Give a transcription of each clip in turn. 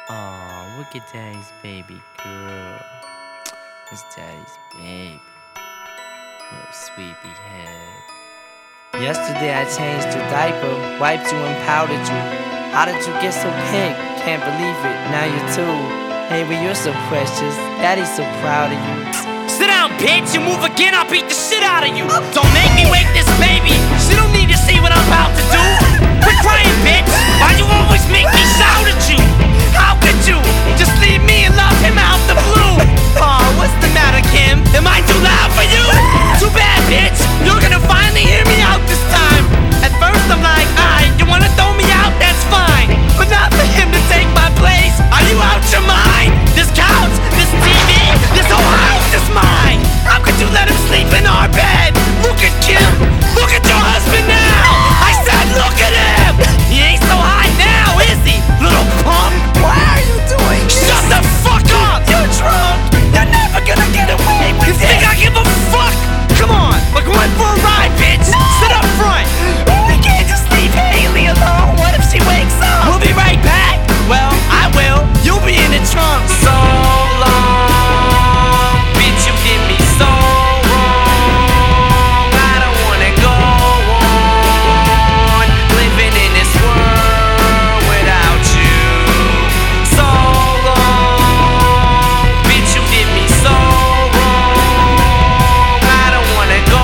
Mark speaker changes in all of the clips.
Speaker 1: Oh, look at Daddy's baby girl. It's Daddy's baby. Little sweepy head. Yesterday I changed your diaper, wiped you and powdered you. How did you get so pink? Can't believe it, now you're two. Hey, but you're so precious. Daddy's so proud of you.
Speaker 2: Sit down, bitch. You move again, I'll beat the shit out of you. Don't make me wake this baby. She don't need to see what I'm about to do. Quit crying, bitch. Why you always make me shout at you? How could you just leave me and love him out the blue? Oh, what's the matter, Kim? Am I too loud for you? Too bad, bitch. You're gonna finally hear me out this time. At first I'm like, alright, you wanna throw me out? That's fine. But not for him to take my place. Are you out your mind? This couch, this TV, this whole house is mine. How could you let him sleep in our bed? Look at Kim. Look at your husband now. I said look at him. He ain't so high now, is he? Little punk.
Speaker 3: Why are you doing this?
Speaker 2: Shut the fuck up.
Speaker 3: You're drunk. You're never gonna get away
Speaker 2: You
Speaker 3: with
Speaker 2: think
Speaker 3: this.
Speaker 2: I give a fuck? Come on, we're going for a ride, bitch. Sit up front.
Speaker 3: We can't just leave Haley alone. What if she wakes up?
Speaker 2: We'll be right back. Well, I will. You'll be in the trunk. So long, bitch, you did me so wrong. I don't wanna go on living in this world without you. So long, bitch, you did me so wrong. I don't wanna go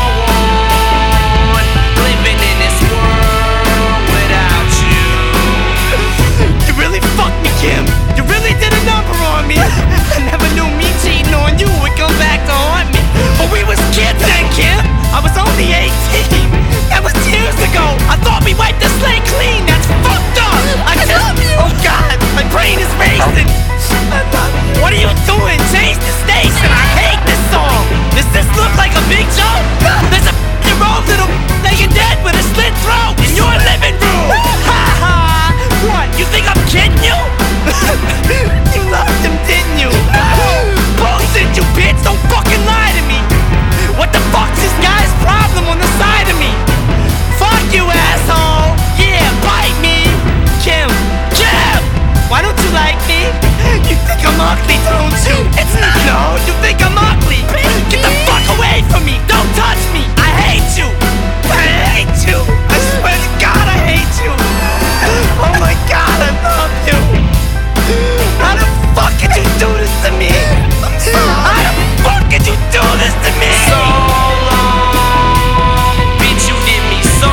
Speaker 2: on living in this world without you. You really fucked me, Kim. You really did a number on me. I never knew me cheating on you would come back to haunt me. But we was kids then, Kim. I was only 18. That was years ago. I thought we wiped the slate clean. That's fucked up.
Speaker 3: I love you.
Speaker 2: Oh God, my brain is racing.
Speaker 3: I love you.
Speaker 2: What are you doing? Change the station. I hate this song. Does this look like a big joke? There's a year-old little laying dead with a slit throat in your living room. Ha ha. What? You think I'm kidding you? You loved him, didn't you? Bullshit, you bitch! Don't fucking lie to me! What the fuck's this guy's problem on the side of me? Fuck you, asshole! Yeah, bite me! Kim! Kim! Why don't you like me? You think I'm ugly, don't you? It's not. No, you think I'm ugly! Get the fuck away from me! Don't touch me! I hate you! I hate you! I swear to God, I hate you! Oh my God, I love you! How the fuck could you do this to me? How the fuck could you do this to me? So long, bitch, you did me so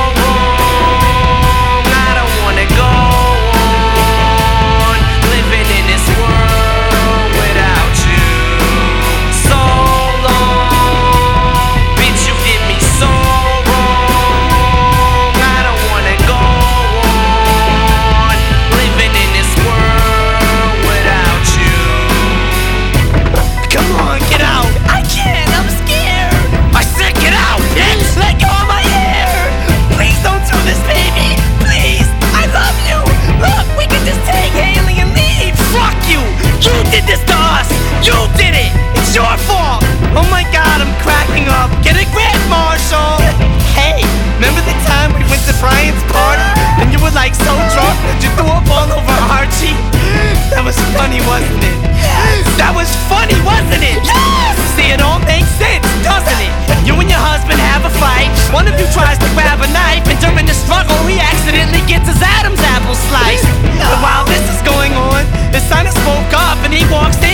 Speaker 2: wrong. I don't wanna go on living in this world without you. So long, bitch, you did me so wrong. I don't wanna go on living in this world without you. Come on, get out.
Speaker 3: I can't. I'm scared.
Speaker 2: I said get out, bitch.
Speaker 3: Let go of my hair. Please don't do this, baby. Please. I love you. Look, we can just take Haley and leave.
Speaker 2: Fuck you. You did this to us. You did it. It's your fault. Oh my God, I'm cracking up. Get a grip, Marshall. Hey, remember the time we went to Brian's party and you were like so drunk that you threw up all over Archie? That was funny, wasn't it? That was funny, wasn't it?
Speaker 3: Yes!
Speaker 2: See, it all makes sense, doesn't it? You and your husband have a fight. One of you tries to grab a knife, and during the struggle, he accidentally gets his Adam's apple sliced. And while this is going on, his son has woke up and he walks in.